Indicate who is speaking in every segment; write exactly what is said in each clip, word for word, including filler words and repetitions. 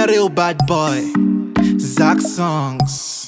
Speaker 1: a real bad boy. Zach Songs.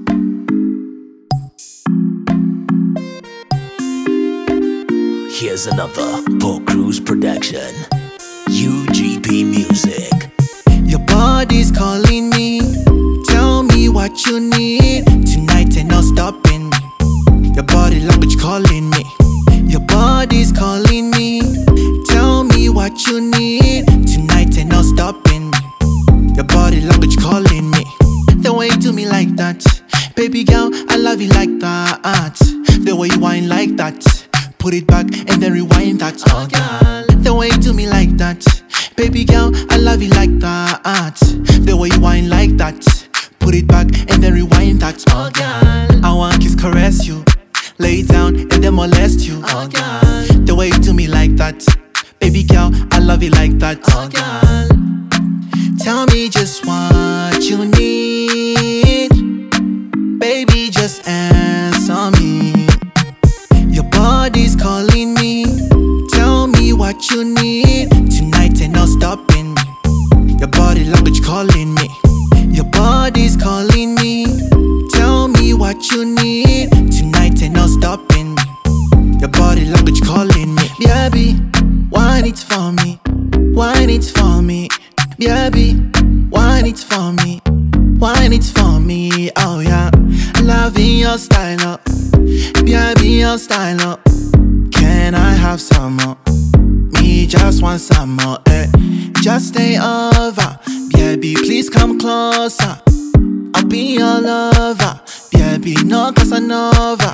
Speaker 2: Here's another Paul Cruz production. U G P Music.
Speaker 1: Your body's calling me. Tell me what you need. Tonight ain't no stopping me. Your body language calling me. Your body's calling me. Tell me what you need. Tonight ain't no stopping me. Your body language calling me. The way you do me like that, baby girl, I love you like that. The way you whine like that, put it back and then rewind that. Oh girl, the way you do me like that, baby girl, I love you like that. The way you whine like that, put it back and then rewind that. Oh girl, I want kiss caress you, lay down and then molest you. Oh girl, the way you do me like that, baby girl, I love you like that. Oh girl, tell me just what you need, baby, just answer me. Your body's calling me. Tell me what you need. Tonight ain't no stopping me. Your body language calling me. Your body's calling me. Tell me what you need. Tonight ain't no stopping me. Your body language calling me. Baby, wine it for me. Wine it for me. Baby, wine it for me. Wine it for me. Oh yeah, loving your style up. Baby, your style up. Can I have some more? Me just want some more, eh? Just stay over. Baby, please come closer. I'll be your lover. Baby, no Casanova.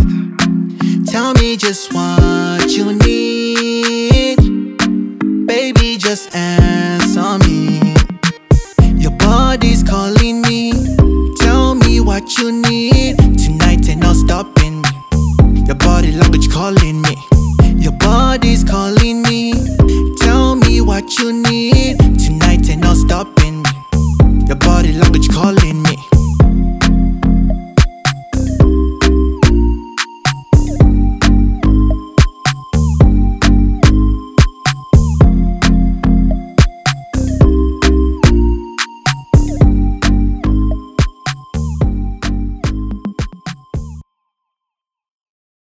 Speaker 1: Tell me just what you need. Baby, just answer me. Your body's calling me. Tell me what you need. Tonight ain't no stopping me. Your body language calling me. Your body's calling me. Tell me what you need. Tonight ain't no stopping me. Your body language calling me.